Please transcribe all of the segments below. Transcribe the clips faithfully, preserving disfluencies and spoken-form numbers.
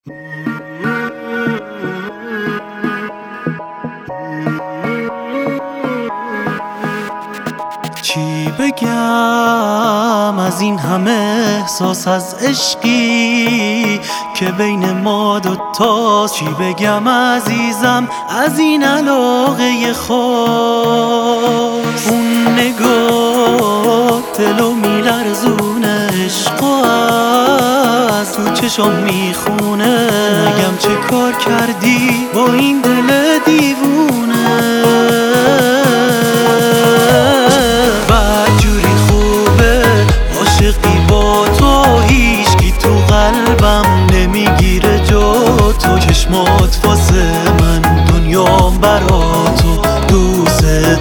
چی بگم از این همه احساس از عشقی که بین ما دوتاست؟ چی بگم عزیزم از این علاقه خاص؟ اون نگاه دلو میلرزونه، عشق از تو چشم میخونه. نگم چه کار کردی با این دل دیوونه؟ نمیگیره جا تو، چشمات واسه من دنیام برا تو. دوست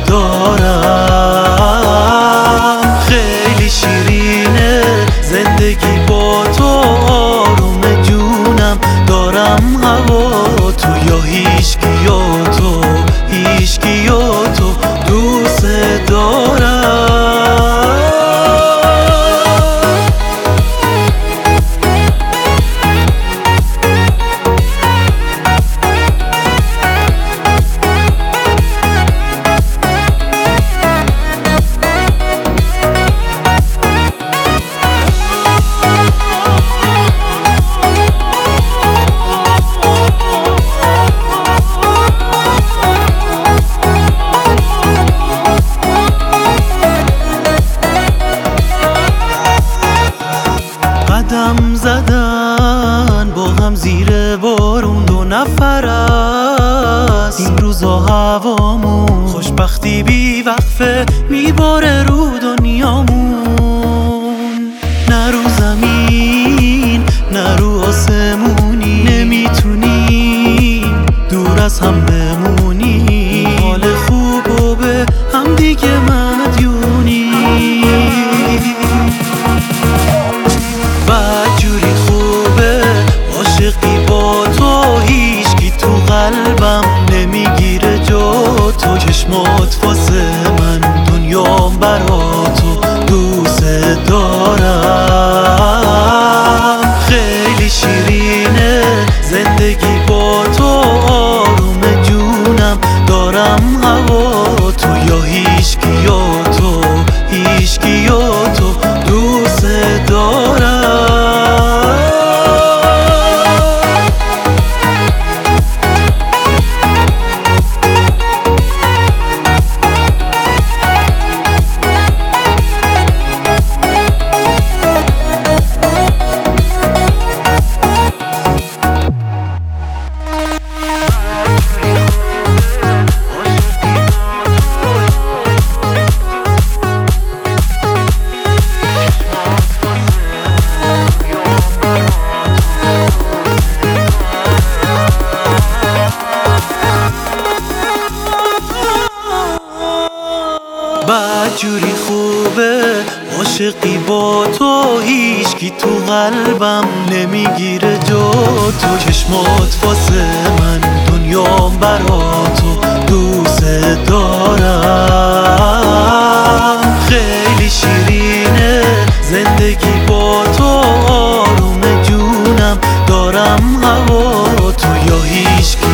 دارم خیلی شیرینه زندگی با تو، آروم جونم دارم هوا تو. یا هیچکی یا تو، هیچکی یا تو، دوست دارم. قدم زدن با هم زیر بارون، دو نفر است این روزا هوامون. خوشبختی بی وقفه میباره رو دنیامون. نه رو زمین نه رو آسمونی، نمیتونیم دور از هم بمونیم. حال خوب و به هم دیگه مدیونی. بدجوری خوبه عاشقی با تو، هیچکی تو قلبم نمیگیره جا تو. چشمات واسه من دنیام برا تو. دوست دارم خیلی شیرینه زندگی با تو، آروم جونم دارم هوا تو. یا هیچکی یا تو، هیچکی یا تو، دوست دارم. بدجوری خوبه عاشقی با تو، هیچکی تو قلبم نمیگیره جا تو. چشمات واسه من دنیام برا تو. دوست دارم خیلی شیرینه زندگی با تو، آروم جونم دارم هوا تو. یا هیچکی